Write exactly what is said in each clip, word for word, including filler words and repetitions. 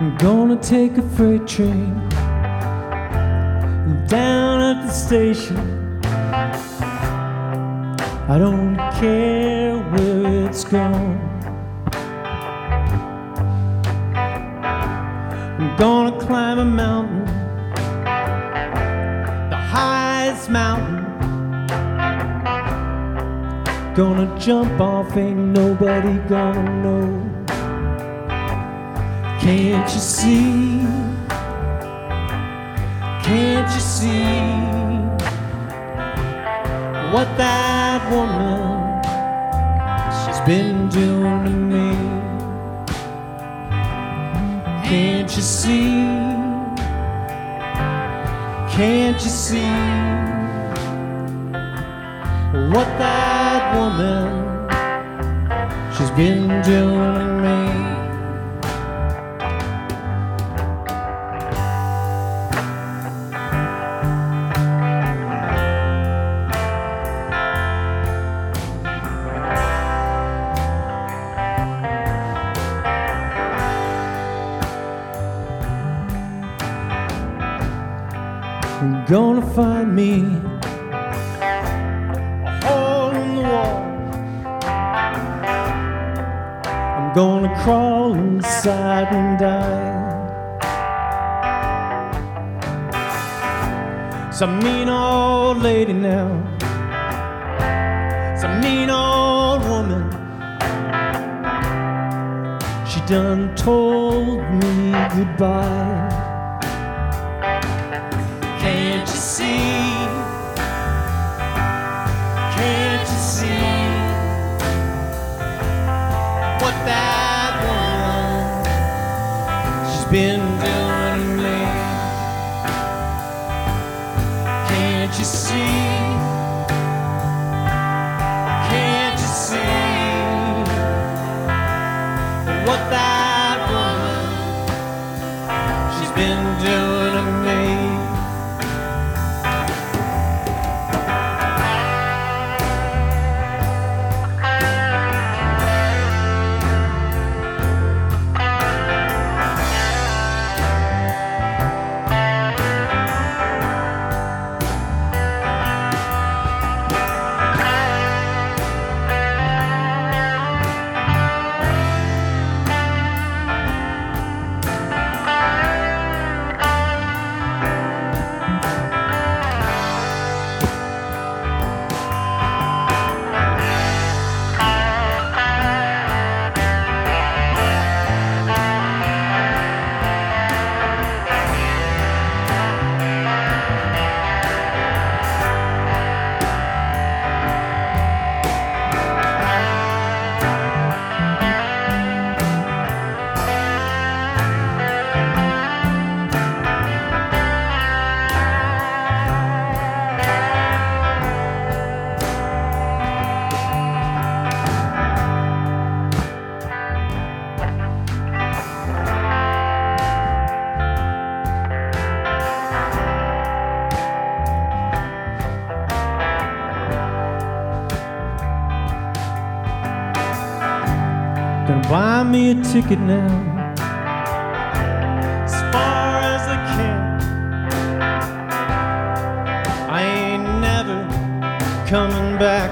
I'm gonna take a freight train down at the station. I don't care where it's going. I'm gonna climb a mountain, the highest mountain. Gonna jump off, ain't nobody gonna know. Can't you see? Can't you see what that woman, she's been doing to me? Can't you see? Can't you see what that woman, she's been doing to me? I'm gonna find me a hole in the wall. I'm gonna crawl inside and die. Some mean old lady now, some mean old woman, she done told me goodbye. Can't you see? Can't you see what that woman, she's been doing to me? Can't you see? Can't you see what that woman, she's been doing to me? Gonna buy me a ticket now, as far as I can. I ain't never coming back.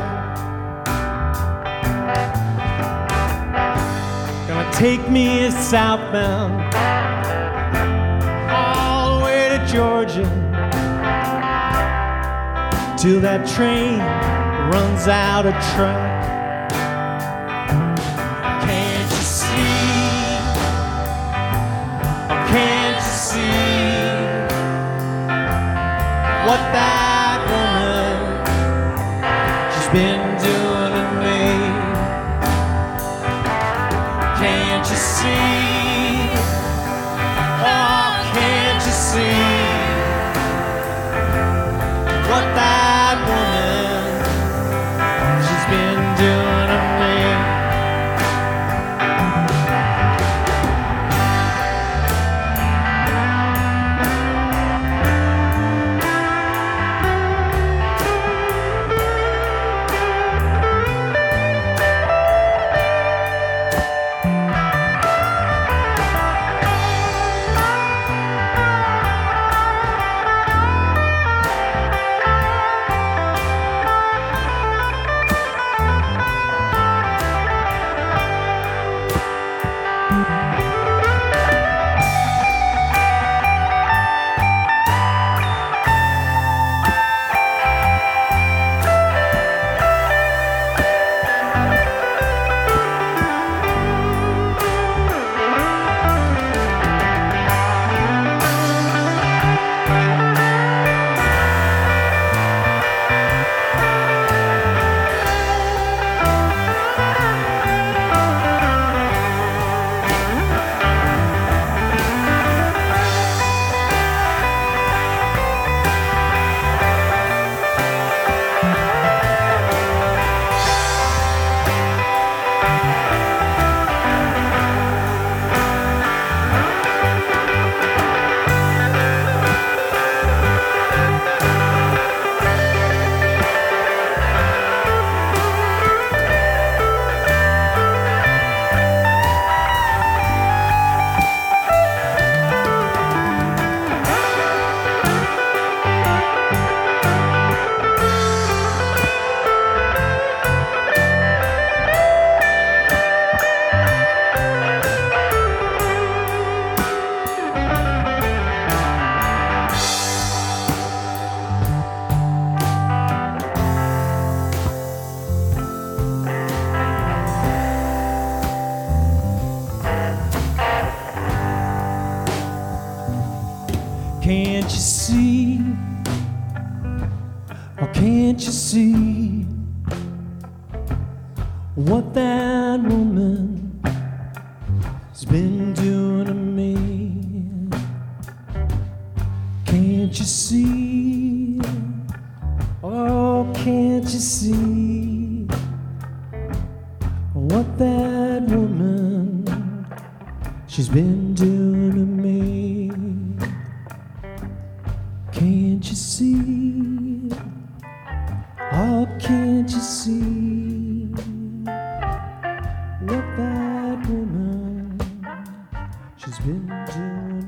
Gonna take me southbound, all the way to Georgia, till that train runs out of track. Can't you see what that woman, she's been doing to me? Can't you see? Oh, can't you see what that woman, she's been doing to me? what that woman has been doing to me. Can't you see? Oh, can't you see what that woman, she's been doing to me? Can't you see? Oh, can't you see what that woman, she's been doing?